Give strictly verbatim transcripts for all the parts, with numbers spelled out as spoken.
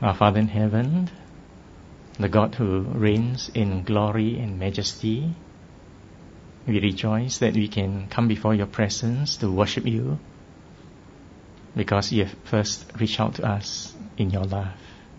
Our Father in heaven, the God who reigns in glory and majesty, we rejoice that we can come before your presence to worship you because you have first reached out to us in your love.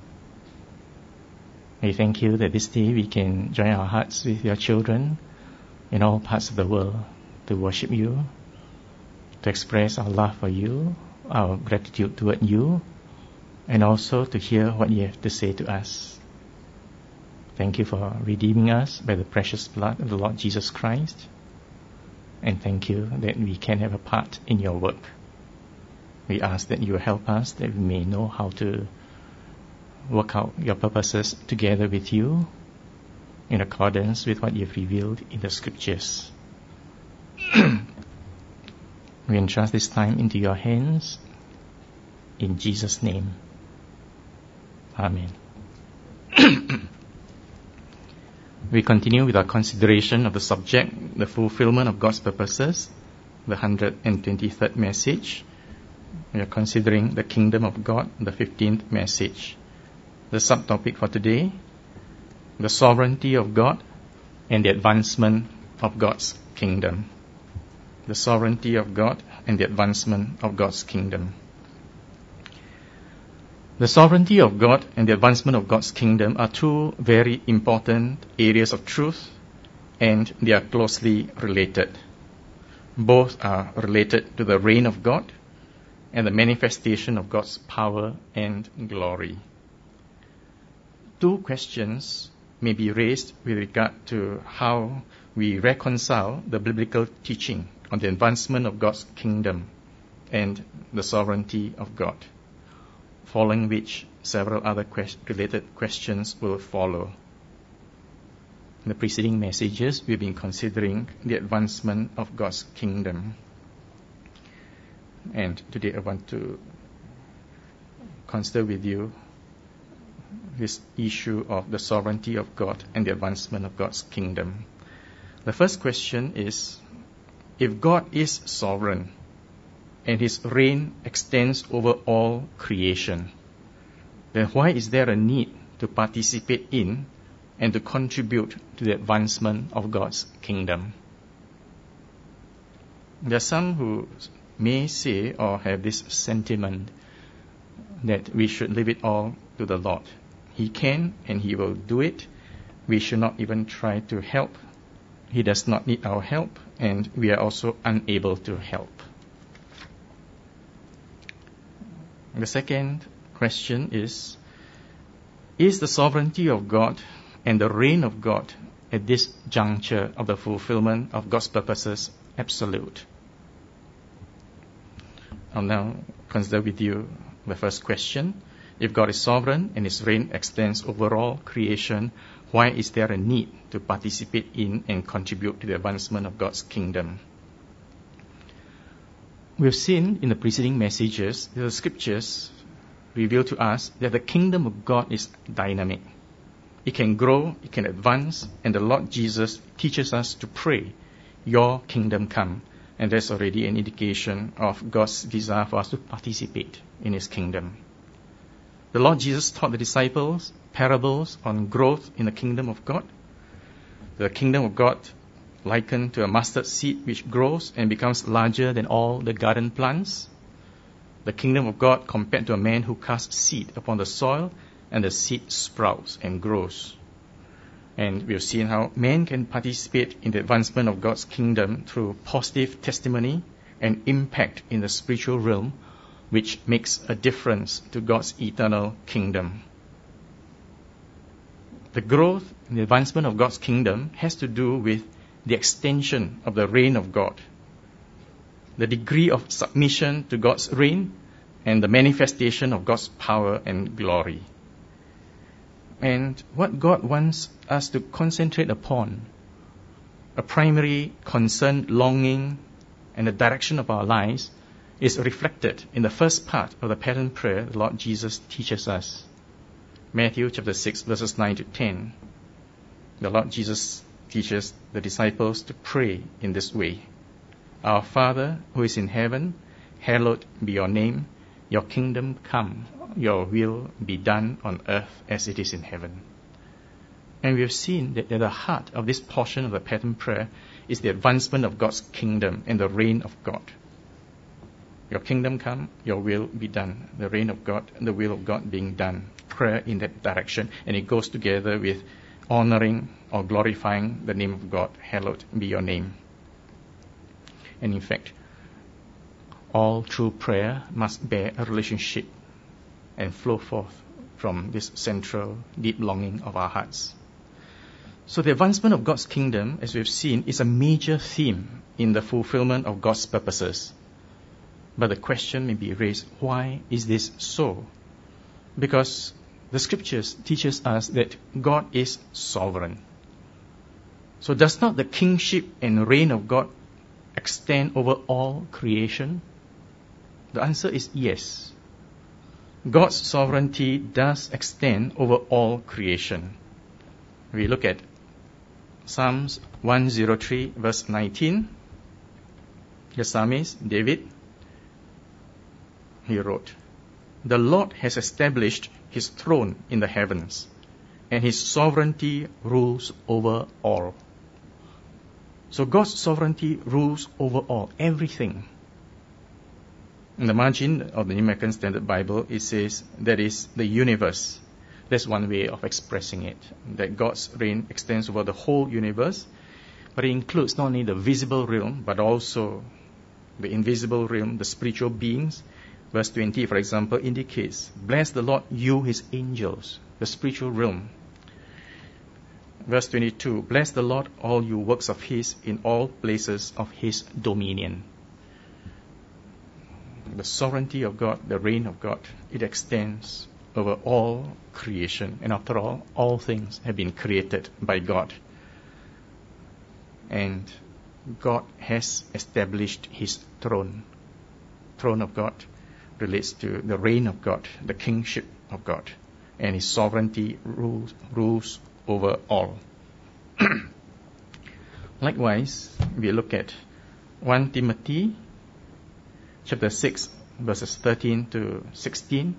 We thank you that this day we can join our hearts with your children in all parts of the world to worship you, to express our love for you, our gratitude toward you, and also to hear what you have to say to us. Thank you for redeeming us by the precious blood of the Lord Jesus Christ. And thank you that we can have a part in your work. We ask that you help us, that we may know how to work out your purposes together with you in accordance with what you've revealed in the Scriptures. We entrust this time into your hands. In Jesus' name. Amen. We continue with our consideration of the subject, the fulfillment of God's purposes, the one hundred twenty-third message. We are considering the kingdom of God, the fifteenth message. The subtopic for today, the sovereignty of God and the advancement of God's kingdom. The sovereignty of God and the advancement of God's kingdom. The sovereignty of God and the advancement of God's kingdom are two very important areas of truth, and they are closely related. Both are related to the reign of God and the manifestation of God's power and glory. Two questions may be raised with regard to how we reconcile the biblical teaching on the advancement of God's kingdom and the sovereignty of God, following which several other quest- related questions will follow. In the preceding messages, we've been considering the advancement of God's kingdom. And today I want to consider with you this issue of the sovereignty of God and the advancement of God's kingdom. The first question is, if God is sovereign and His reign extends over all creation, then why is there a need to participate in and to contribute to the advancement of God's kingdom? There are some who may say or have this sentiment that we should leave it all to the Lord. He can and He will do it. We should not even try to help. He does not need our help, and we are also unable to help. The second question is, is the sovereignty of God and the reign of God at this juncture of the fulfillment of God's purposes absolute? I'll now consider with you the first question. If God is sovereign and His reign extends over all creation, why is there a need to participate in and contribute to the advancement of God's kingdom? We've seen in the preceding messages that the Scriptures reveal to us that the kingdom of God is dynamic. It can grow, it can advance, and the Lord Jesus teaches us to pray, "Your kingdom come." And there's already an indication of God's desire for us to participate in His kingdom. The Lord Jesus taught the disciples parables on growth in the kingdom of God. The kingdom of God likened to a mustard seed which grows and becomes larger than all the garden plants. The kingdom of God compared to a man who casts seed upon the soil, and the seed sprouts and grows. And we have seen how man can participate in the advancement of God's kingdom through positive testimony and impact in the spiritual realm, which makes a difference to God's eternal kingdom. The growth and the advancement of God's kingdom has to do with the extension of the reign of God, the degree of submission to God's reign, and the manifestation of God's power and glory. And what God wants us to concentrate upon, a primary concern, longing, and the direction of our lives, is reflected in the first part of the pattern prayer the Lord Jesus teaches us. Matthew chapter six, verses nine to ten. The Lord Jesus teaches the disciples to pray in this way. Our Father who is in heaven, hallowed be your name. Your kingdom come. your will be done on earth as it is in heaven. And we have seen that at the heart of this portion of the pattern prayer is the advancement of God's kingdom and the reign of God. Your kingdom come, your will be done. The reign of God and the will of God being done. Prayer in that direction. And it goes together with honoring or glorifying the name of God. Hallowed be your name. And in fact, all true prayer must bear a relationship and flow forth from this central deep longing of our hearts. So the advancement of God's kingdom, as we've seen, is a major theme in the fulfillment of God's purposes. But the question may be raised, why is this so? Because the scriptures teaches us that God is sovereign. So does not the kingship and reign of God extend over all creation? The answer is yes. God's sovereignty does extend over all creation. We look at Psalms one oh three verse nineteen. The psalmist, David, he wrote, "The Lord has established his throne in the heavens, and his sovereignty rules over all." So God's sovereignty rules over all, everything. In the margin of the New American Standard Bible, it says that is the universe. That's one way of expressing it, that God's reign extends over the whole universe, but it includes not only the visible realm, but also the invisible realm, the spiritual beings. Verse twenty, for example, indicates, "Bless the Lord, you his angels," the spiritual realm. Verse twenty-two, "Bless the Lord, all you works of his, in all places of his dominion." The sovereignty of God, the reign of God, it extends over all creation. And after all, all things have been created by God. And God has established his throne. Throne of God relates to the reign of God, the kingship of God. And his sovereignty rules, rules over all. Likewise, we look at First Timothy chapter six, verses thirteen to sixteen.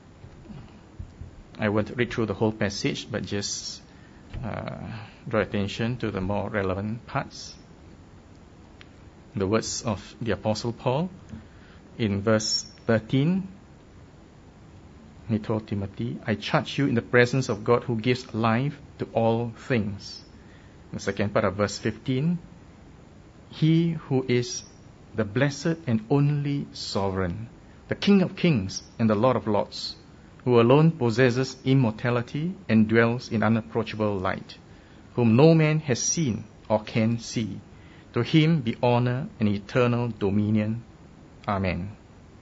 I won't read through the whole passage, but just uh, draw attention to the more relevant parts. The words of the Apostle Paul in verse thirteen. He told Timothy, "I charge you in the presence of God who gives life to all things." The second part of verse fifteen, "He who is the blessed and only sovereign, the King of kings and the Lord of lords, who alone possesses immortality and dwells in unapproachable light, whom no man has seen or can see. To him be honor and eternal dominion. Amen."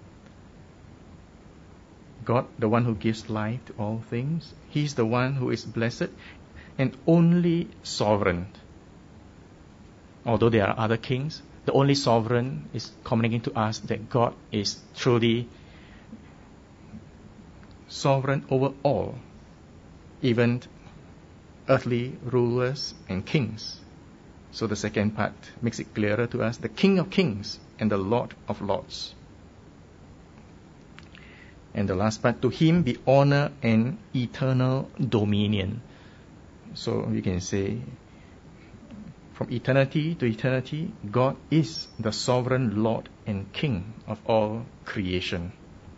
God, the one who gives life to all things, he is the one who is blessed and only sovereign. Although there are other kings, the only sovereign is communicating to us that God is truly sovereign over all, even earthly rulers and kings. So the second part makes it clearer to us, the King of kings and the Lord of lords. And the last part, to him be honor and eternal dominion. So you can say, from eternity to eternity, God is the sovereign Lord and King of all creation.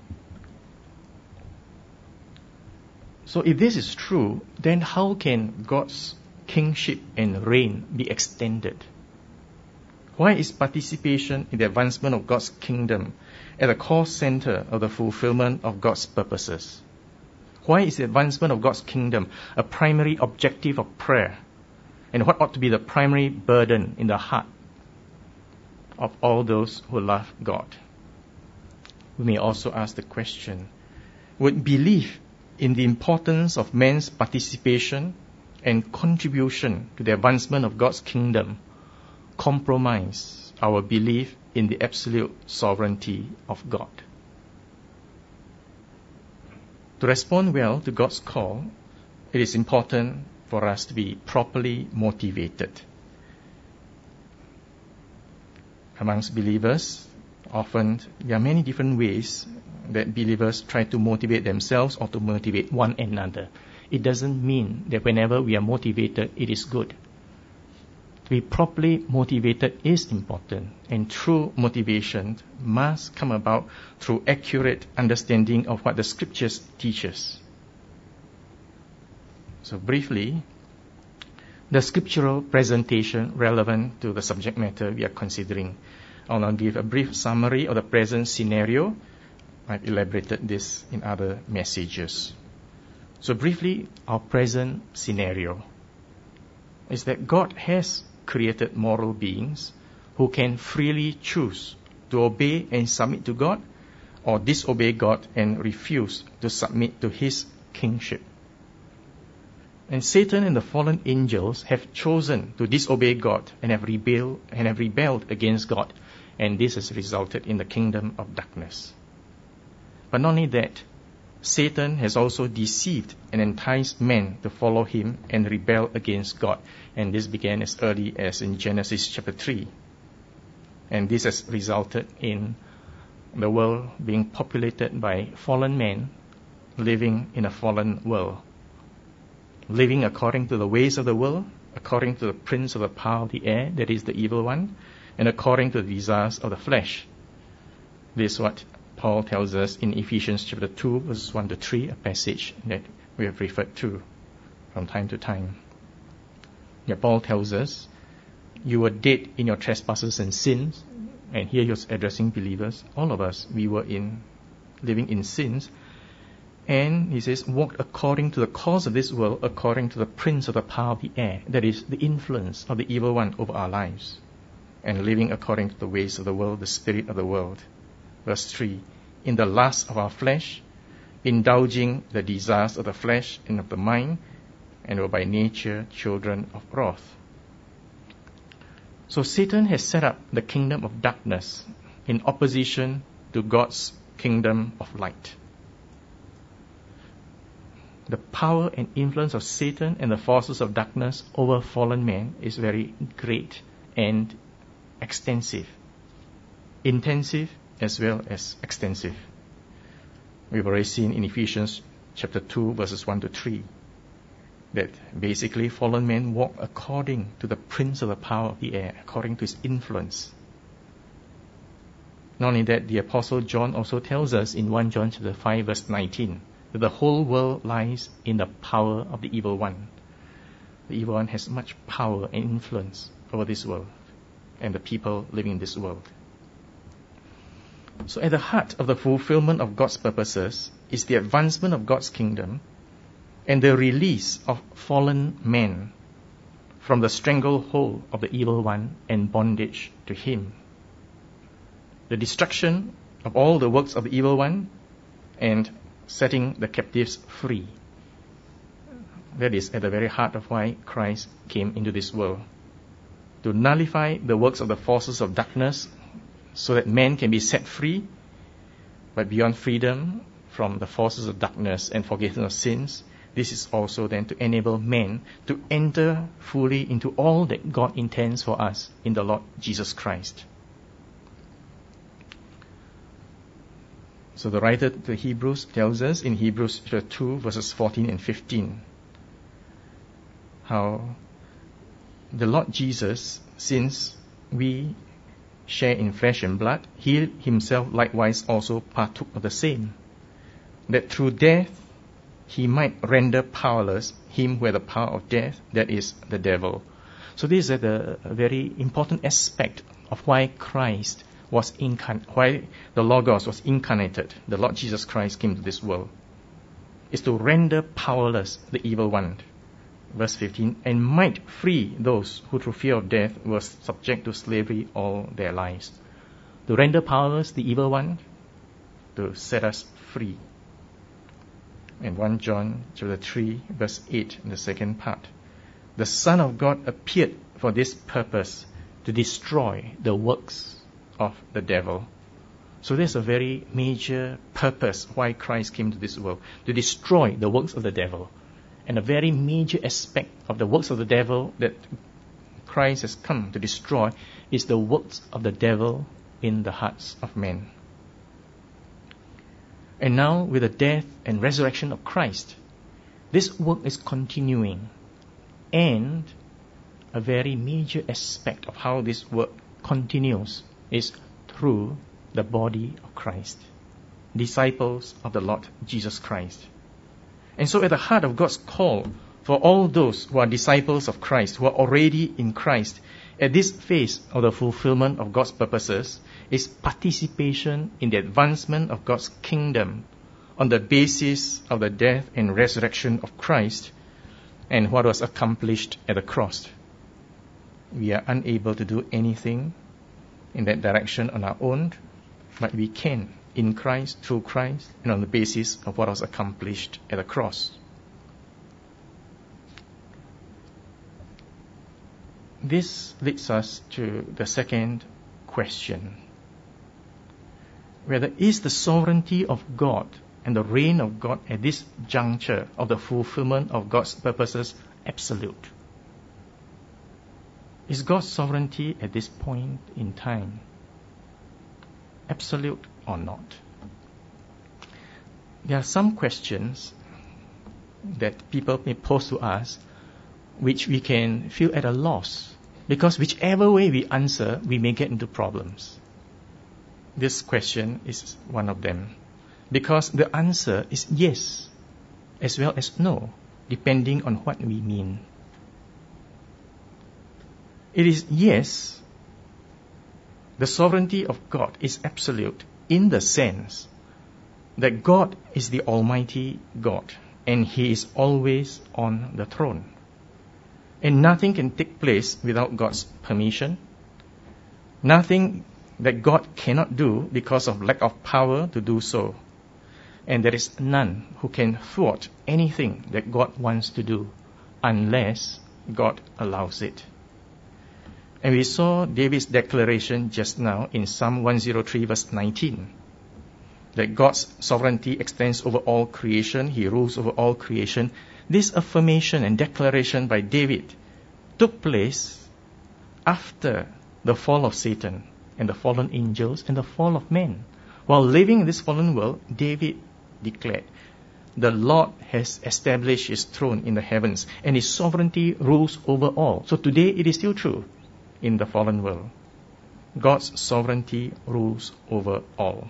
So if this is true, then how can God's kingship and reign be extended? Why is participation in the advancement of God's kingdom at the core center of the fulfillment of God's purposes? Why is the advancement of God's kingdom a primary objective of prayer? And what ought to be the primary burden in the heart of all those who love God? We may also ask the question, would belief in the importance of man's participation and contribution to the advancement of God's kingdom compromise our belief in the absolute sovereignty of God? To respond well to God's call, it is important for us to be properly motivated. Amongst believers, often there are many different ways that believers try to motivate themselves or to motivate one another. It doesn't mean that whenever we are motivated, it is good. To be properly motivated is important, and true motivation must come about through accurate understanding of what the Scriptures teaches. So briefly, the scriptural presentation relevant to the subject matter we are considering. I'll now give a brief summary of the present scenario. I've elaborated this in other messages. So briefly, our present scenario is that God has created moral beings who can freely choose to obey and submit to God, or disobey God and refuse to submit to His kingship. And Satan and the fallen angels have chosen to disobey God and have rebelled and have rebelled against God, and this has resulted in the kingdom of darkness. But not only that, Satan has also deceived and enticed men to follow him and rebel against God, and this began as early as in Genesis chapter three. And this has resulted in the world being populated by fallen men living in a fallen world, living according to the ways of the world, according to the prince of the power of the air, that is the evil one, and according to the desires of the flesh. This is what Paul tells us in Ephesians chapter two, verses one to three, a passage that we have referred to from time to time. Yeah, Paul tells us, you were dead in your trespasses and sins, and here he was addressing believers. All of us, we were in living in sins. And he says, walked according to the course of this world, according to the prince of the power of the air, that is, the influence of the evil one over our lives, and living according to the ways of the world, the spirit of the world. Verse three, in the lust of our flesh, indulging the desires of the flesh and of the mind, and were by nature children of wrath. So Satan has set up the kingdom of darkness in opposition to God's kingdom of light. The power and influence of Satan and the forces of darkness over fallen men is very great and extensive, intensive as well as extensive. We've already seen in Ephesians chapter two, verses one to three, that basically fallen men walk according to the prince of the power of the air, according to his influence. Not only that, the Apostle John also tells us in First John chapter five, verse nineteen, that the whole world lies in the power of the evil one. The evil one has much power and influence over this world and the people living in this world. So at the heart of the fulfillment of God's purposes is the advancement of God's kingdom and the release of fallen men from the stranglehold of the evil one and bondage to him. The destruction of all the works of the evil one and setting the captives free. That is at the very heart of why Christ came into this world. To nullify the works of the forces of darkness so that man can be set free, but beyond freedom from the forces of darkness and forgiveness of sins, this is also then to enable men to enter fully into all that God intends for us in the Lord Jesus Christ. So the writer to the Hebrews tells us in Hebrews chapter two, verses fourteen and fifteen, how the Lord Jesus, since we share in flesh and blood, he himself likewise also partook of the same, that through death he might render powerless him who had the power of death, that is, the devil. So this is a, a very important aspect of why Christ was incarnate, why the Logos was incarnated, the Lord Jesus Christ came to this world, is to render powerless the evil one. Verse fifteen, and might free those who through fear of death were subject to slavery all their lives. To render powerless the evil one, to set us free. In First John chapter three, verse eight, in the second part, the Son of God appeared for this purpose, to destroy the works of the devil. So there's a very major purpose why Christ came to this world, to destroy the works of the devil. And a very major aspect of the works of the devil that Christ has come to destroy is the works of the devil in the hearts of men. And now, with the death and resurrection of Christ, this work is continuing. And a very major aspect of how this work continues is through the body of Christ, disciples of the Lord Jesus Christ. And so at the heart of God's call for all those who are disciples of Christ, who are already in Christ, at this phase of the fulfillment of God's purposes, is participation in the advancement of God's kingdom on the basis of the death and resurrection of Christ and what was accomplished at the cross. We are unable to do anything in that direction on our own, but we can in Christ, through Christ, and on the basis of what was accomplished at the cross. This leads us to the second question. Whether is the sovereignty of God and the reign of God at this juncture of the fulfillment of God's purposes absolute? Is God's sovereignty at this point in time absolute or not? There are some questions that people may pose to us which we can feel at a loss, because whichever way we answer, we may get into problems. This question is one of them, because the answer is yes as well as no, depending on what we mean. It is yes, the sovereignty of God is absolute in the sense that God is the Almighty God and He is always on the throne. And nothing can take place without God's permission. Nothing that God cannot do because of lack of power to do so. And there is none who can thwart anything that God wants to do unless God allows it. And we saw David's declaration just now in Psalm one oh three verse nineteen. That God's sovereignty extends over all creation. He rules over all creation. This affirmation and declaration by David took place after the fall of Satan and the fallen angels and the fall of man. While living in this fallen world, David declared, the Lord has established His throne in the heavens and His sovereignty rules over all. So today it is still true in the fallen world. God's sovereignty rules over all.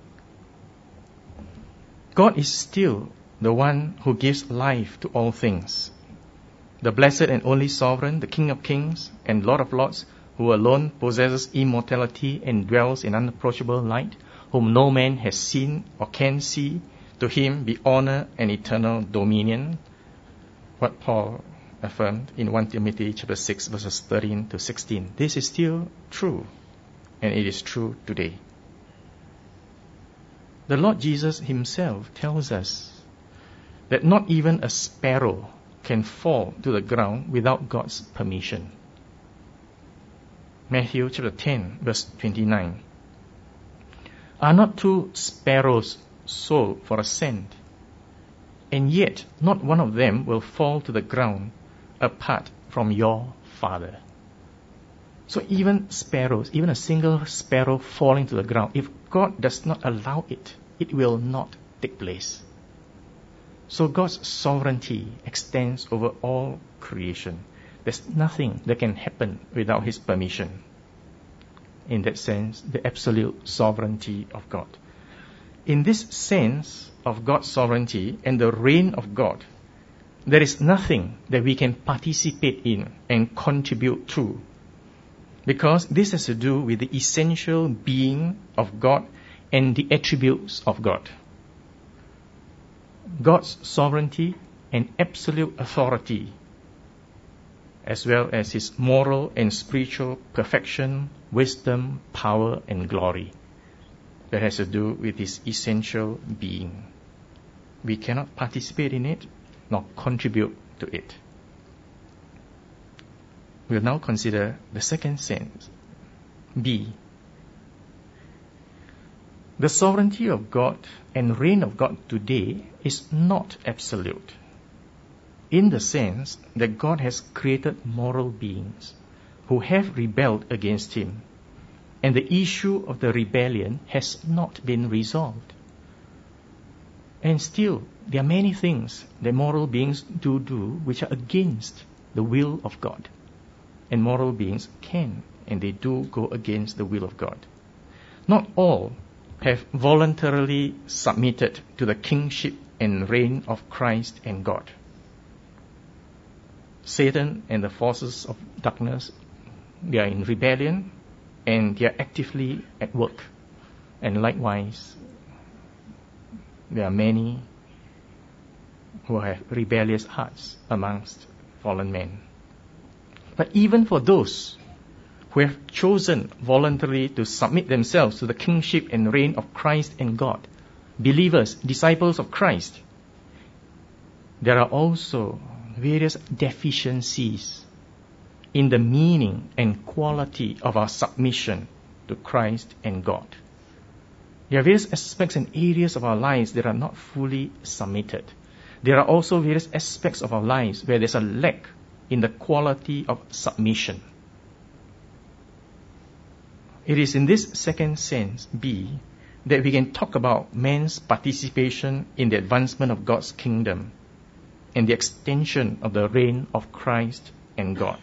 God is still the one who gives life to all things. The blessed and only sovereign, the King of kings and Lord of lords, who alone possesses immortality and dwells in unapproachable light, whom no man has seen or can see, to Him be honor and eternal dominion. What Paul affirmed in First Timothy chapter six verses thirteen to sixteen. This is still true, and it is true today. The Lord Jesus Himself tells us that not even a sparrow can fall to the ground without God's permission. Matthew chapter ten verse twenty-nine. Are not two sparrows sold for a cent? And yet not one of them will fall to the ground apart from your Father. So even sparrows, even a single sparrow falling to the ground, if God does not allow it, it will not take place. So God's sovereignty extends over all creation. There's nothing that can happen without His permission. In that sense, the absolute sovereignty of God. In this sense of God's sovereignty and the reign of God, there is nothing that we can participate in and contribute to, because this has to do with the essential being of God and the attributes of God. God's sovereignty and absolute authority, as well as His moral and spiritual perfection, wisdom, power, and glory, that has to do with His essential being. We cannot participate in it, nor contribute to it. We'll now consider the second sense, B. The sovereignty of God and reign of God today is not absolute, in the sense that God has created moral beings who have rebelled against Him, and the issue of the rebellion has not been resolved. And still, there are many things that moral beings do do which are against the will of God. And moral beings can, and they do go against the will of God. Not all have voluntarily submitted to the kingship and reign of Christ and God. Satan and the forces of darkness, they are in rebellion and they are actively at work. And likewise, there are many who have rebellious hearts amongst fallen men. But even for those who have chosen voluntarily to submit themselves to the kingship and reign of Christ and God, believers, disciples of Christ, there are also various deficiencies in the meaning and quality of our submission to Christ and God. There are various aspects and areas of our lives that are not fully submitted. There are also various aspects of our lives where there's a lack in the quality of submission. It is in this second sense, B, that we can talk about man's participation in the advancement of God's kingdom and the extension of the reign of Christ and God.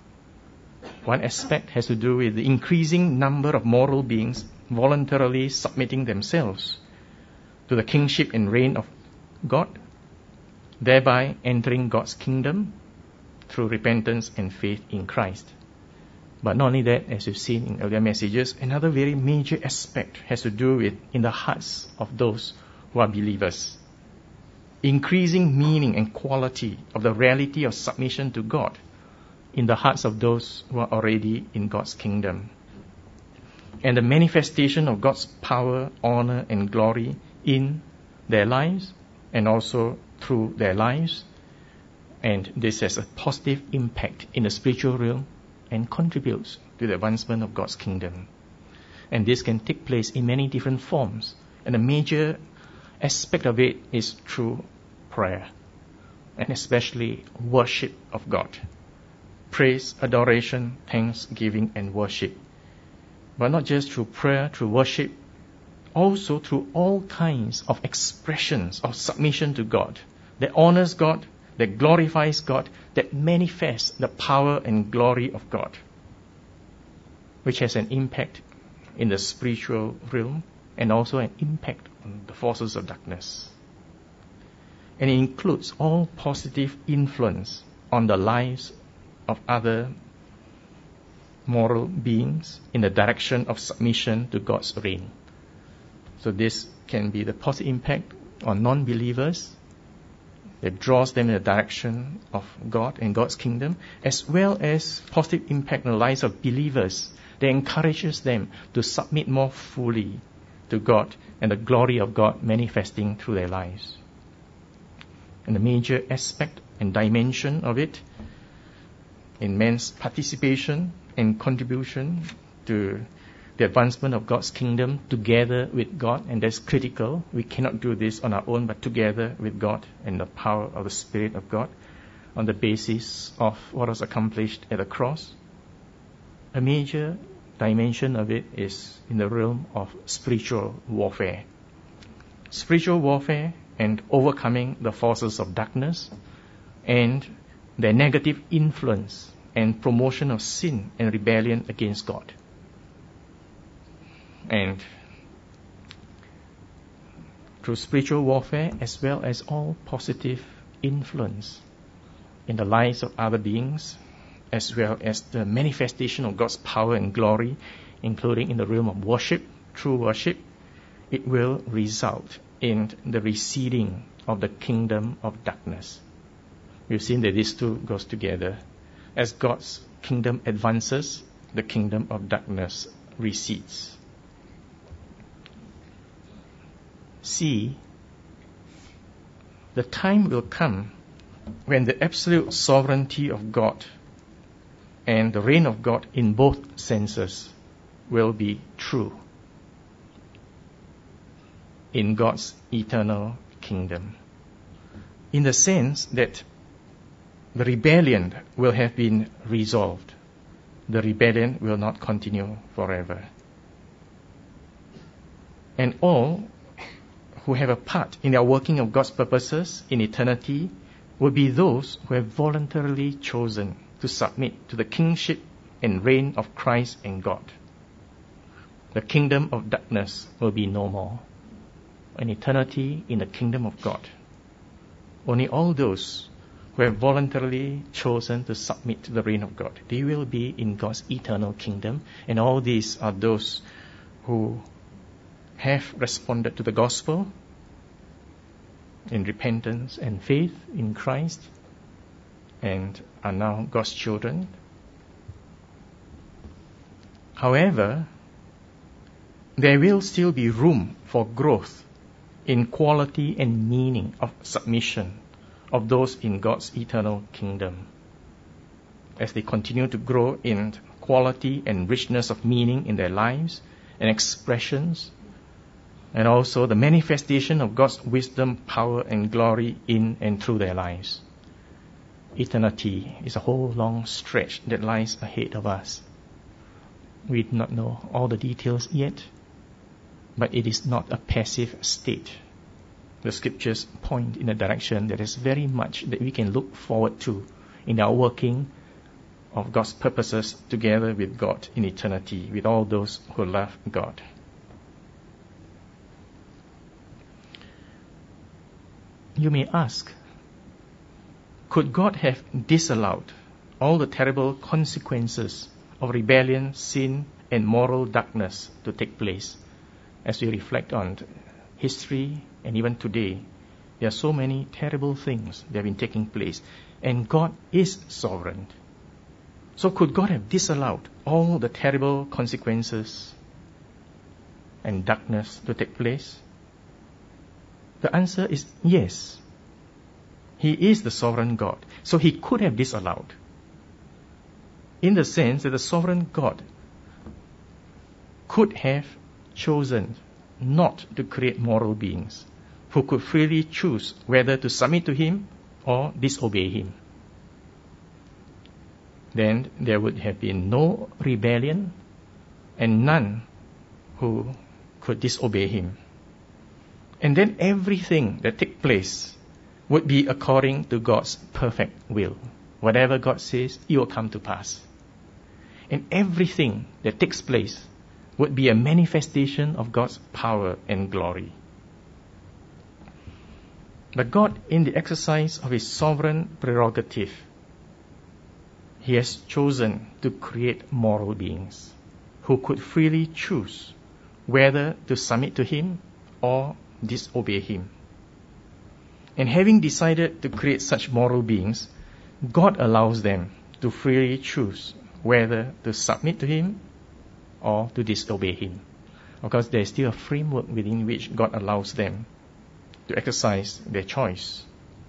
One aspect has to do with the increasing number of moral beings voluntarily submitting themselves to the kingship and reign of God, thereby entering God's kingdom through repentance and faith in Christ. But not only that, as we've seen in earlier messages, another very major aspect has to do with in the hearts of those who are believers. Increasing meaning and quality of the reality of submission to God in the hearts of those who are already in God's kingdom. And the manifestation of God's power, honor, and glory in their lives and also through their lives. And this has a positive impact in the spiritual realm and contributes to the advancement of God's kingdom. And this can take place in many different forms. And a major aspect of it is through prayer, and especially worship of God. Praise, adoration, thanksgiving, and worship. But not just through prayer, through worship, also through all kinds of expressions of submission to God that honors God, that glorifies God, that manifests the power and glory of God, which has an impact in the spiritual realm and also an impact on the forces of darkness. And it includes all positive influence on the lives of other moral beings in the direction of submission to God's reign. So this can be the positive impact on non-believers that draws them in the direction of God and God's kingdom, as well as positive impact on the lives of believers that encourages them to submit more fully to God and the glory of God manifesting through their lives. And the major aspect and dimension of it in man's participation and contribution to the advancement of God's kingdom together with God, and that's critical. We cannot do this on our own, but together with God and the power of the Spirit of God on the basis of what was accomplished at the cross. A major dimension of it is in the realm of spiritual warfare. Spiritual warfare and overcoming the forces of darkness and their negative influence and promotion of sin and rebellion against God. And through spiritual warfare, as well as all positive influence in the lives of other beings, as well as the manifestation of God's power and glory, including in the realm of worship, true worship, it will result in the receding of the kingdom of darkness. We've seen that these two goes together. As God's kingdom advances, the kingdom of darkness recedes. See, the time will come when the absolute sovereignty of God and the reign of God in both senses will be true in God's eternal kingdom. In the sense that the rebellion will have been resolved. The rebellion will not continue forever. And all who have a part in the working of God's purposes in eternity will be those who have voluntarily chosen to submit to the kingship and reign of Christ and God. The kingdom of darkness will be no more. An eternity in the kingdom of God. Only all those who have voluntarily chosen to submit to the reign of God, they will be in God's eternal kingdom. And all these are those who have responded to the gospel in repentance and faith in Christ and are now God's children. However, there will still be room for growth in quality and meaning of submission of those in God's eternal kingdom, as they continue to grow in quality and richness of meaning in their lives and expressions, and also the manifestation of God's wisdom, power, and glory in and through their lives. Eternity is a whole long stretch that lies ahead of us. We do not know all the details yet, but it is not a passive state. The scriptures point in a direction that is very much that we can look forward to in our working of God's purposes together with God in eternity, with all those who love God. You may ask, could God have disallowed all the terrible consequences of rebellion, sin, and moral darkness to take place? As we reflect on history and even today, there are so many terrible things that have been taking place, and God is sovereign. So could God have disallowed all the terrible consequences and darkness to take place? The answer is yes. He is the sovereign God, so He could have disallowed, in the sense that the sovereign God could have chosen not to create moral beings who could freely choose whether to submit to Him or disobey Him. Then there would have been no rebellion and none who could disobey Him. And then everything that takes place would be according to God's perfect will. Whatever God says, it will come to pass. And everything that takes place would be a manifestation of God's power and glory. But God, in the exercise of His sovereign prerogative, He has chosen to create moral beings who could freely choose whether to submit to Him or disobey Him. And having decided to create such moral beings, God allows them to freely choose whether to submit to Him or to disobey Him. Of course, there is still a framework within which God allows them to exercise their choice.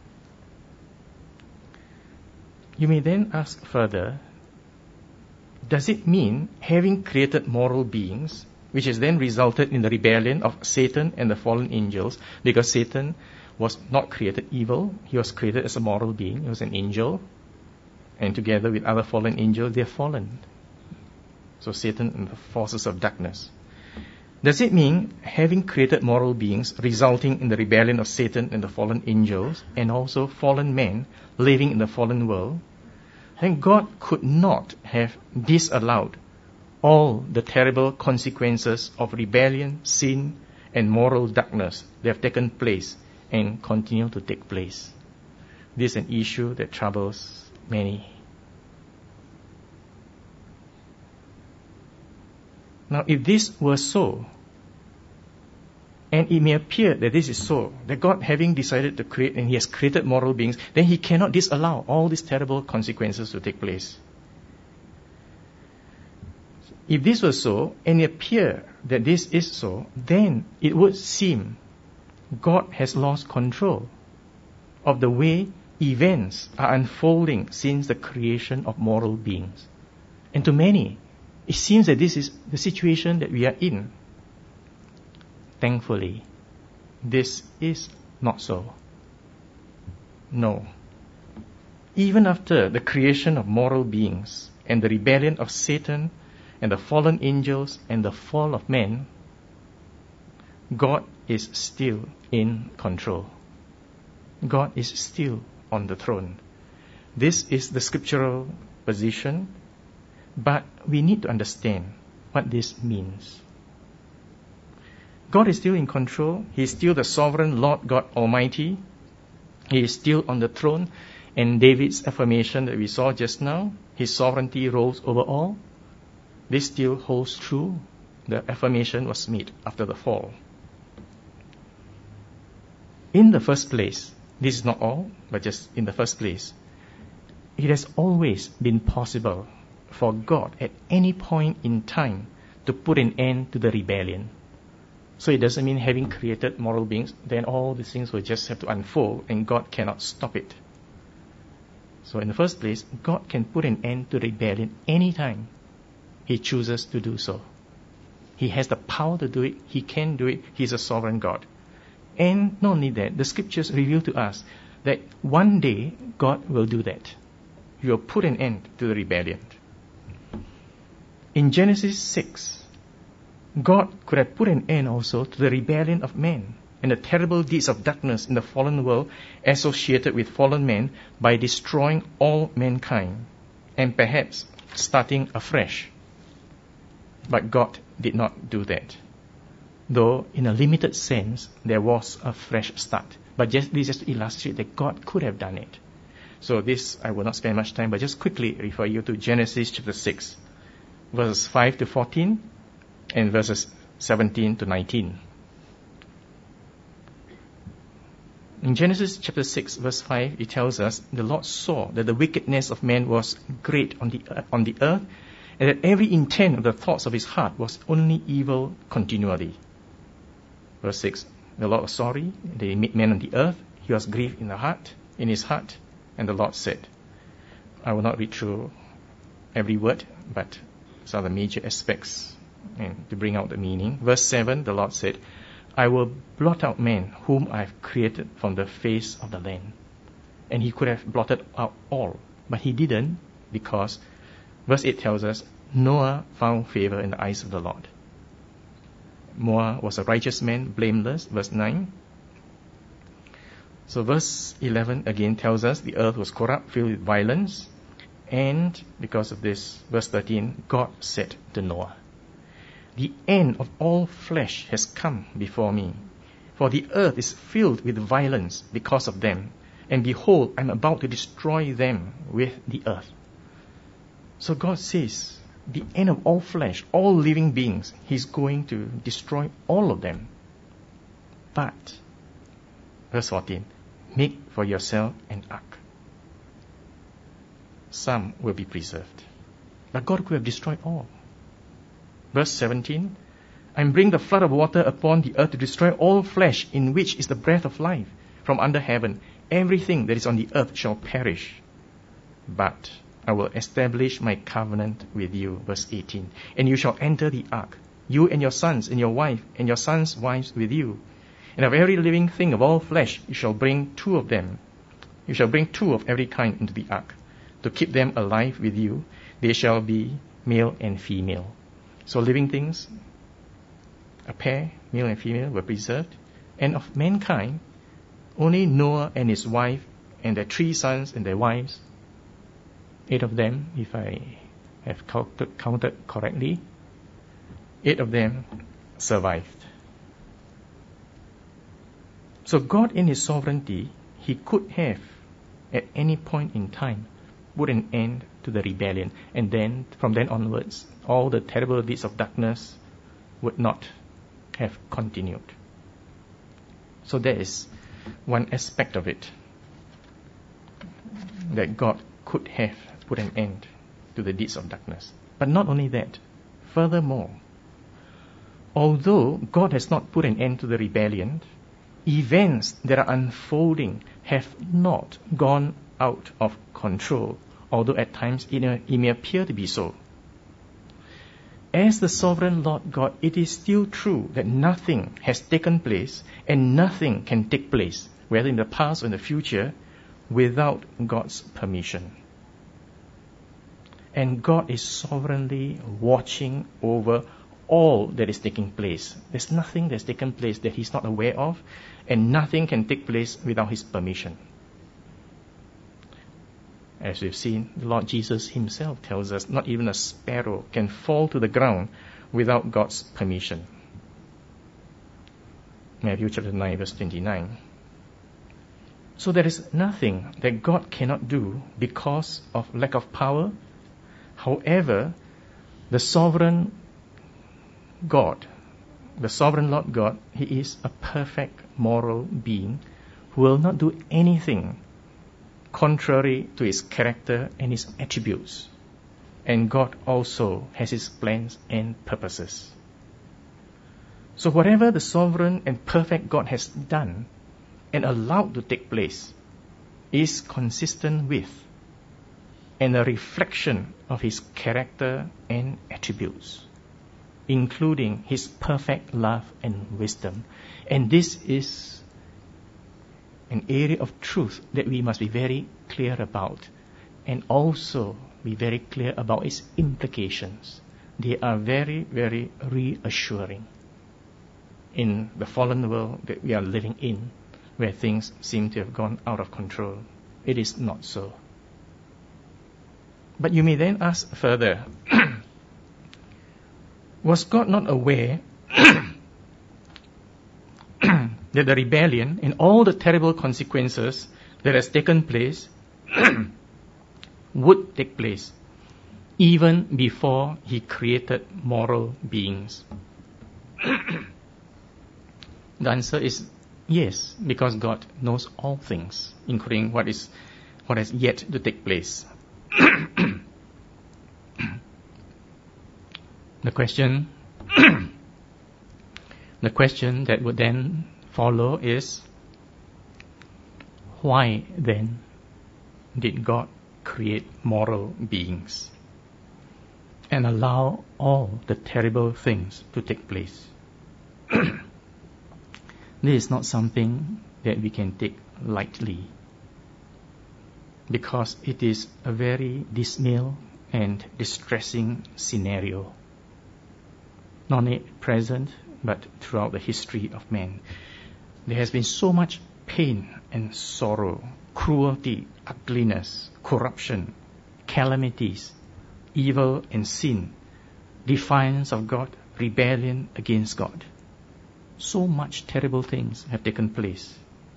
You may then ask further, does it mean having created moral beings, which has then resulted in the rebellion of Satan and the fallen angels, because Satan was not created evil, he was created as a moral being, he was an angel, and together with other fallen angels, they are fallen. So Satan and the forces of darkness. Does it mean having created moral beings resulting in the rebellion of Satan and the fallen angels, and also fallen men living in the fallen world, then God could not have disallowed all the terrible consequences of rebellion, sin, and moral darkness that have taken place and continue to take place? This is an issue that troubles many. Now, if this were so, and it may appear that this is so, that God having decided to create, and He has created moral beings, then He cannot disallow all these terrible consequences to take place. If this were so, and it appear that this is so, then it would seem God has lost control of the way events are unfolding since the creation of moral beings. And to many, it seems that this is the situation that we are in. Thankfully, this is not so. No. Even after the creation of moral beings and the rebellion of Satan and the fallen angels and the fall of man, God is still in control. God is still on the throne. This is the scriptural position, but we need to understand what this means. God is still in control. He is still the sovereign Lord God Almighty. He is still on the throne. And David's affirmation that we saw just now, his sovereignty rules over all, this still holds true. The affirmation was made after the fall. In the first place, this is not all, but just in the first place, it has always been possible for God at any point in time to put an end to the rebellion. So it doesn't mean having created moral beings, then all these things will just have to unfold and God cannot stop it. So in the first place, God can put an end to rebellion anytime He chooses to do so. He has the power to do it. He can do it. He's a sovereign God. And not only that, the scriptures reveal to us that one day God will do that. He will put an end to the rebellion. In Genesis six, God could have put an end also to the rebellion of man and the terrible deeds of darkness in the fallen world associated with fallen men by destroying all mankind and perhaps starting afresh. But God did not do that. Though in a limited sense, there was a fresh start. But just, this is just to illustrate that God could have done it. So this, I will not spend much time, but just quickly refer you to Genesis chapter six, verses five to fourteen, and verses seventeen to nineteen. In Genesis chapter six, verse five, it tells us, the Lord saw that the wickedness of man was great on the, on the earth, and that every intent of the thoughts of his heart was only evil continually. Verse six, the Lord was sorry, that he made man on the earth, he was grieved in the heart, in his heart, and the Lord said, I will not read through every word, but some of the major aspects and to bring out the meaning. Verse seven, the Lord said, I will blot out man whom I have created from the face of the land. And he could have blotted out all, but he didn't, because verse eight tells us, Noah found favor in the eyes of the Lord. Noah was a righteous man, blameless, verse nine. So verse eleven again tells us the earth was corrupt, filled with violence, and because of this, verse thirteen, God said to Noah, the end of all flesh has come before me, for the earth is filled with violence because of them, and behold, I am about to destroy them with the earth. So God says, the end of all flesh, all living beings, He's going to destroy all of them. But, verse fourteen, make for yourself an ark. Some will be preserved. But God could have destroyed all. Verse seventeen, I bring the flood of water upon the earth to destroy all flesh in which is the breath of life from under heaven. Everything that is on the earth shall perish. But I will establish my covenant with you. Verse eighteen, and you shall enter the ark, you and your sons and your wife and your sons' wives with you. And of every living thing of all flesh you shall bring two of them. You shall bring two of every kind into the ark, to keep them alive with you. They shall be male and female. So living things, a pair, male and female, were preserved. And of mankind, only Noah and his wife and their three sons and their wives, eight of them, if I have counted correctly, eight of them survived. So God in His sovereignty, He could have, at any point in time, put an end to the rebellion. And then, from then onwards, all the terrible deeds of darkness would not have continued. So there is one aspect of it, that God could have put an end to the deeds of darkness. But not only that, furthermore, although God has not put an end to the rebellion, events that are unfolding have not gone out of control, although at times it may, it may appear to be so. As the sovereign Lord God, it is still true that nothing has taken place and nothing can take place, whether in the past or in the future, without God's permission. And God is sovereignly watching over all that is taking place. There's nothing that's taken place that he's not aware of, and nothing can take place without his permission. As we've seen, the Lord Jesus himself tells us not even a sparrow can fall to the ground without God's permission. Matthew chapter nine, verse twenty-nine. So there is nothing that God cannot do because of lack of power. However, the sovereign God, the sovereign Lord God, he is a perfect moral being who will not do anything contrary to his character and his attributes. And God also has his plans and purposes. So whatever the sovereign and perfect God has done and allowed to take place is consistent with and a reflection of his character and attributes, including his perfect love and wisdom. And this is an area of truth that we must be very clear about, and also be very clear about its implications. They are very, very reassuring in the fallen world that we are living in, where things seem to have gone out of control. It is not so. But you may then ask further, was God not aware that the rebellion and all the terrible consequences that has taken place would take place even before he created moral beings? The answer is yes, because God knows all things, including what is what has yet to take place. The question the question that would then follow is, why then did God create moral beings and allow all the terrible things to take place? This is not something that we can take lightly, because it is a very dismal and distressing scenario, not only present but throughout the history of man. There has been so much pain and sorrow, cruelty, ugliness, corruption, calamities, evil and sin, defiance of God, rebellion against God. So much terrible things have taken place.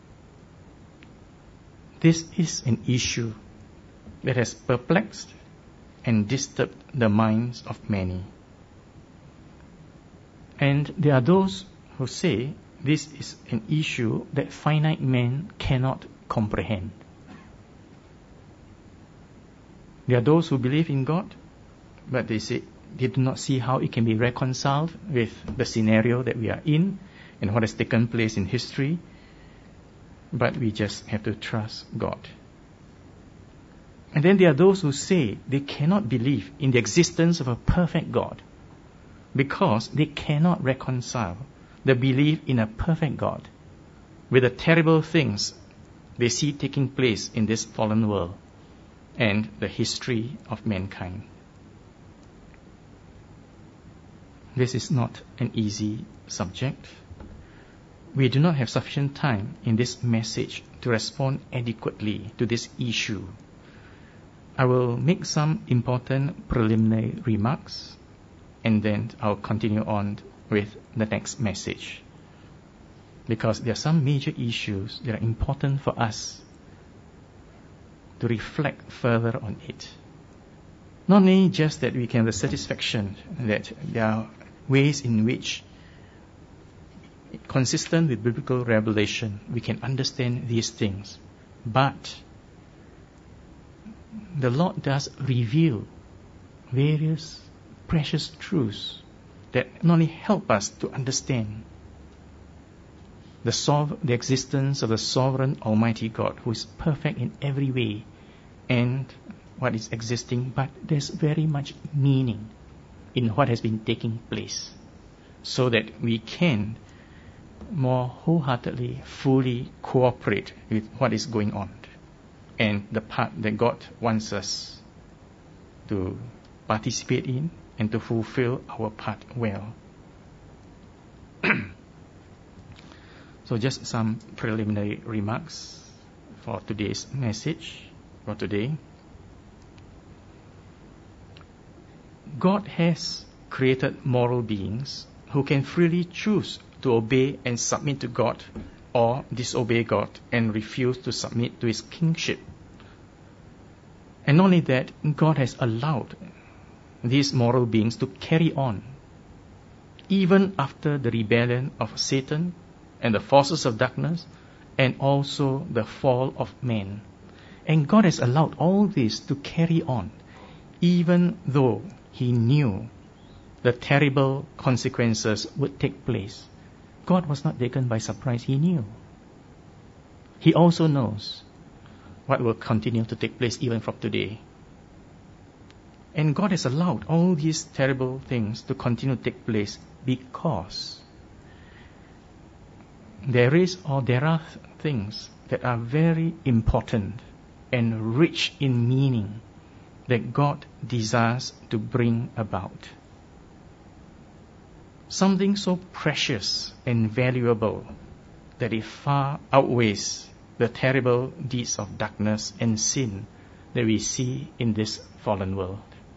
This is an issue that has perplexed and disturbed the minds of many. And there are those who say this is an issue that finite man cannot comprehend. There are those who believe in God, but they say they do not see how it can be reconciled with the scenario that we are in and what has taken place in history. But we just have to trust God. And then there are those who say they cannot believe in the existence of a perfect God because they cannot reconcile the belief in a perfect God with the terrible things they see taking place in this fallen world and the history of mankind. This is not an easy subject. We do not have sufficient time in this message to respond adequately to this issue. I will make some important preliminary remarks, and then I'll continue on with the next message. Because there are some major issues that are important for us to reflect further on it. Not only just that we can have the satisfaction that there are ways in which, consistent with biblical revelation, we can understand these things, but the Lord does reveal various precious truths that not only help us to understand the, sov- the existence of the sovereign Almighty God, who is perfect in every way, and what is existing, but there's very much meaning in what has been taking place, so that we can more wholeheartedly, fully cooperate with what is going on and the part that God wants us to participate in and to fulfill our part well. So just some preliminary remarks for today's message for today. God has created moral beings who can freely choose to obey and submit to God, or disobey God and refuse to submit to His kingship. And not only that, God has allowed these moral beings to carry on even after the rebellion of Satan and the forces of darkness, and also the fall of man. And God has allowed all this to carry on, even though He knew the terrible consequences would take place. God was not taken by surprise. He knew. He also knows what will continue to take place even from today. And God has allowed all these terrible things to continue to take place because there is or there are things that are very important and rich in meaning that God desires to bring about. Something so precious and valuable that it far outweighs the terrible deeds of darkness and sin that we see in this fallen world.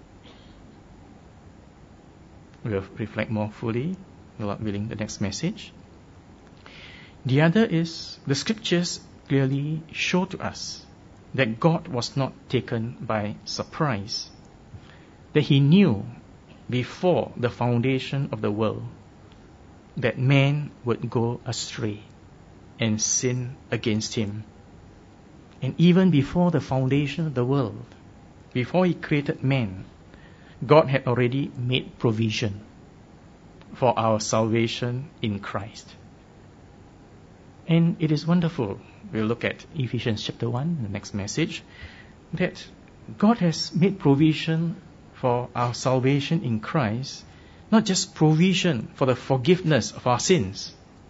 We'll reflect more fully, Lord willing, the next message. The other is, the scriptures clearly show to us that God was not taken by surprise, that He knew before the foundation of the world that man would go astray and sin against Him. And even before the foundation of the world, before He created man, God had already made provision for our salvation in Christ. And it is wonderful. We'll look at Ephesians chapter one, the next message, that God has made provision for our salvation in Christ, not just provision for the forgiveness of our sins,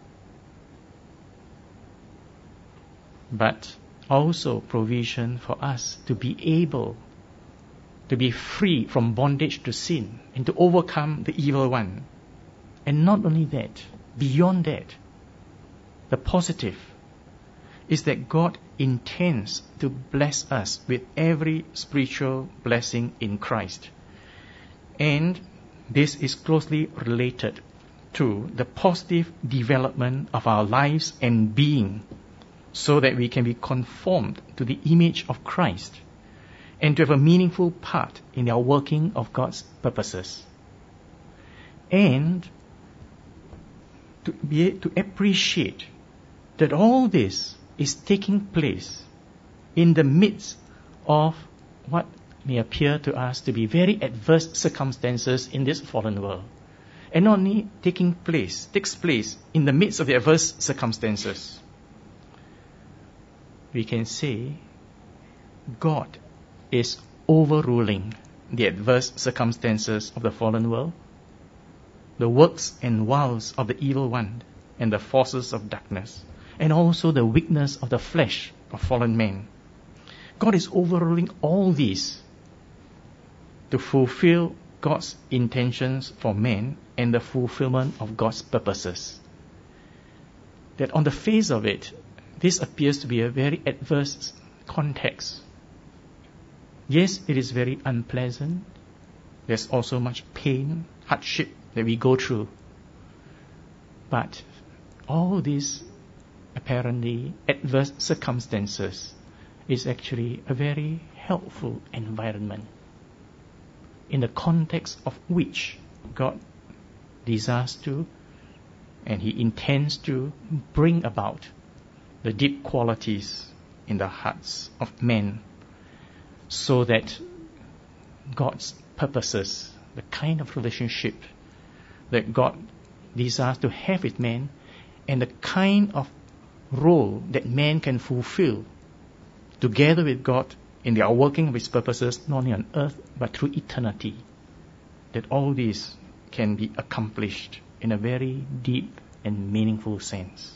but also provision for us to be able to be free from bondage to sin and to overcome the evil one. And not only that, beyond that, the positive is that God intends to bless us with every spiritual blessing in Christ. And this is closely related to the positive development of our lives and being, so that we can be conformed to the image of Christ and to have a meaningful part in our working of God's purposes. And to be to appreciate that all this is taking place in the midst of what may appear to us to be very adverse circumstances in this fallen world. And not only taking place, takes place in the midst of the adverse circumstances. We can say God is overruling the adverse circumstances of the fallen world, the works and wiles of the evil one and the forces of darkness, and also the weakness of the flesh of fallen man. God is overruling all these to fulfill God's intentions for man and the fulfillment of God's purposes. That on the face of it, this appears to be a very adverse context. Yes, it is very unpleasant. There's also much pain, hardship that we go through. But all these apparently adverse circumstances is actually a very helpful environment in the context of which God desires to and He intends to bring about the deep qualities in the hearts of men, so that God's purposes, the kind of relationship that God desires to have with man, and the kind of role that man can fulfill together with God in the outworking of His purposes, not only on earth but through eternity, that all this can be accomplished in a very deep and meaningful sense.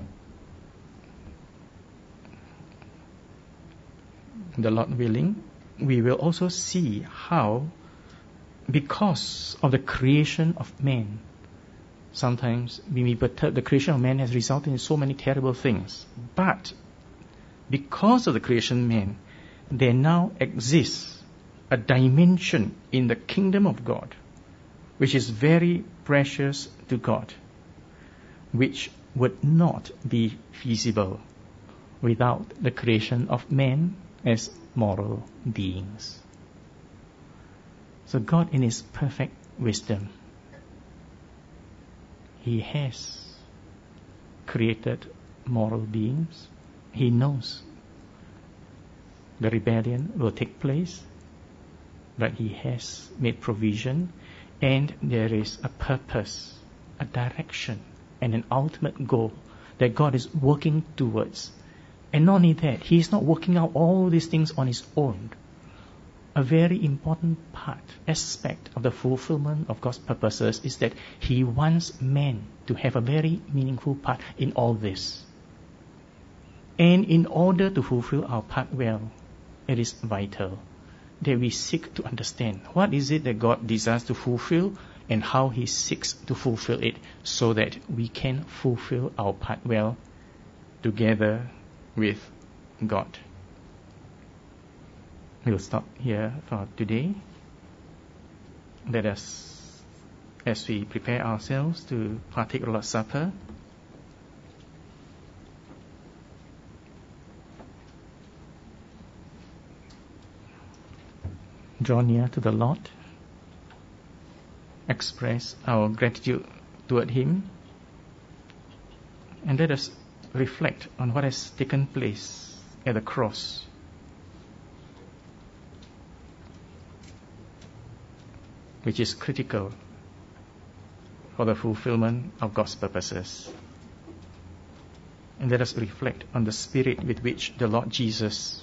The Lord willing, we will also see how, because of the creation of man, sometimes we may perturb the creation of man has resulted in so many terrible things. But because of the creation of man, there now exists a dimension in the kingdom of God which is very precious to God, which would not be feasible without the creation of man as moral beings. So God, in His perfect wisdom, He has created moral beings. He knows the rebellion will take place, but He has made provision, and there is a purpose, a direction, and an ultimate goal that God is working towards. And not only that, He is not working out all these things on His own. A very important part, aspect of the fulfillment of God's purposes is that He wants man to have a very meaningful part in all this. And in order to fulfill our part well, it is vital that we seek to understand what is it that God desires to fulfill and how He seeks to fulfill it, so that we can fulfill our part well together with God. We'll stop here for today. Let us, as we prepare ourselves to partake of the Lord's Supper, draw near to the Lord, express our gratitude toward Him, and let us reflect on what has taken place at the cross. Which is critical for the fulfillment of God's purposes. And let us reflect on the spirit with which the Lord Jesus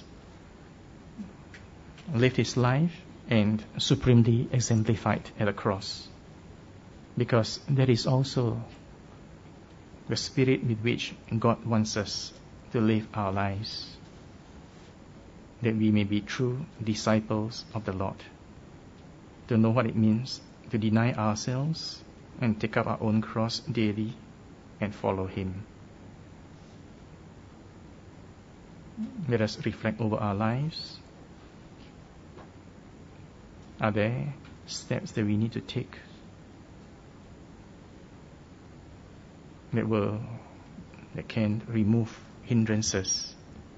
lived His life and supremely exemplified at the cross. Because that is also the spirit with which God wants us to live our lives, that we may be true disciples of the Lord. To know what it means to deny ourselves and take up our own cross daily and follow Him. Let us reflect over our lives. Are there steps that we need to take that will that can remove hindrances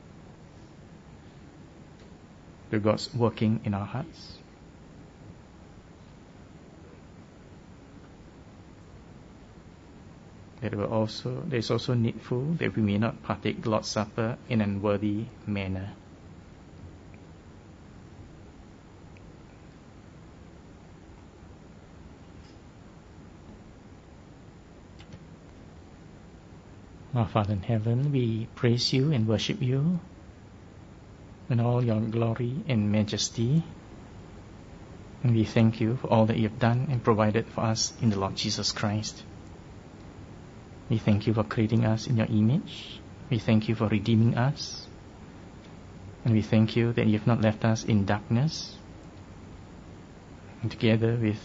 to God's working in our hearts? That will also, there is also needful that we may not partake the Lord's Supper in an unworthy manner. Our Father in heaven, we praise You and worship You in all Your glory and majesty. And we thank You for all that You have done and provided for us in the Lord Jesus Christ. We thank You for creating us in Your image. We thank You for redeeming us. And we thank You that You have not left us in darkness. And together with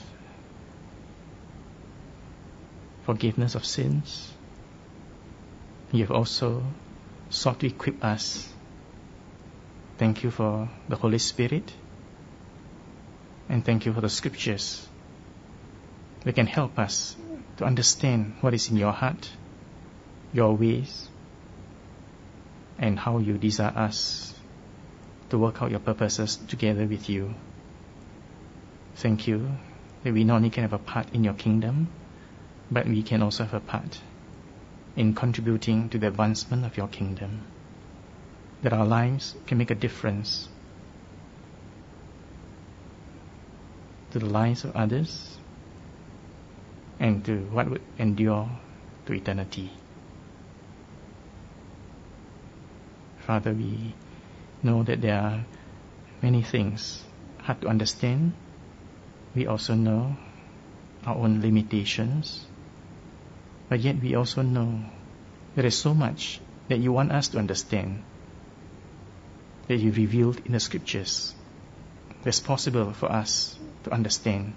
forgiveness of sins, You have also sought to equip us. Thank You for the Holy Spirit. And thank You for the Scriptures that can help us to understand what is in Your heart, Your ways, and how You desire us to work out Your purposes together with You. Thank You that we not only can have a part in Your kingdom, but we can also have a part in contributing to the advancement of Your kingdom, that our lives can make a difference to the lives of others and to what would endure to eternity. Father, we know that there are many things hard to understand. We also know our own limitations, but yet we also know there is so much that You want us to understand, that You revealed in the Scriptures. that's possible for us to understand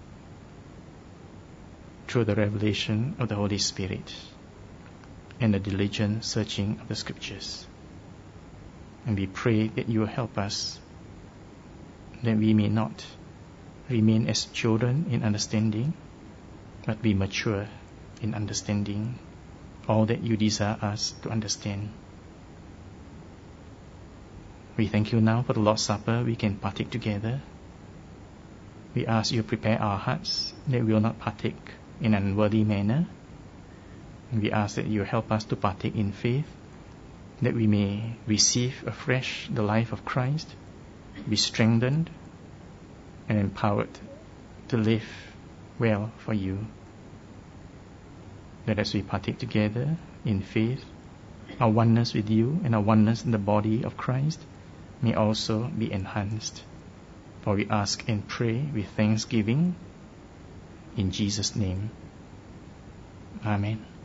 through the revelation of the Holy Spirit and the diligent searching of the Scriptures. And we pray that you will help us, that we may not remain as children in understanding, but be mature in understanding all that you desire us to understand. We thank you now for the Lord's Supper we can partake together. We ask you to prepare our hearts that we will not partake in an unworthy manner. And we ask that you help us to partake in faith, that we may receive afresh the life of Christ, be strengthened and empowered to live well for you. That as we partake together in faith, our oneness with you and our oneness in the body of Christ may also be enhanced. For we ask and pray with thanksgiving in Jesus' name. Amen.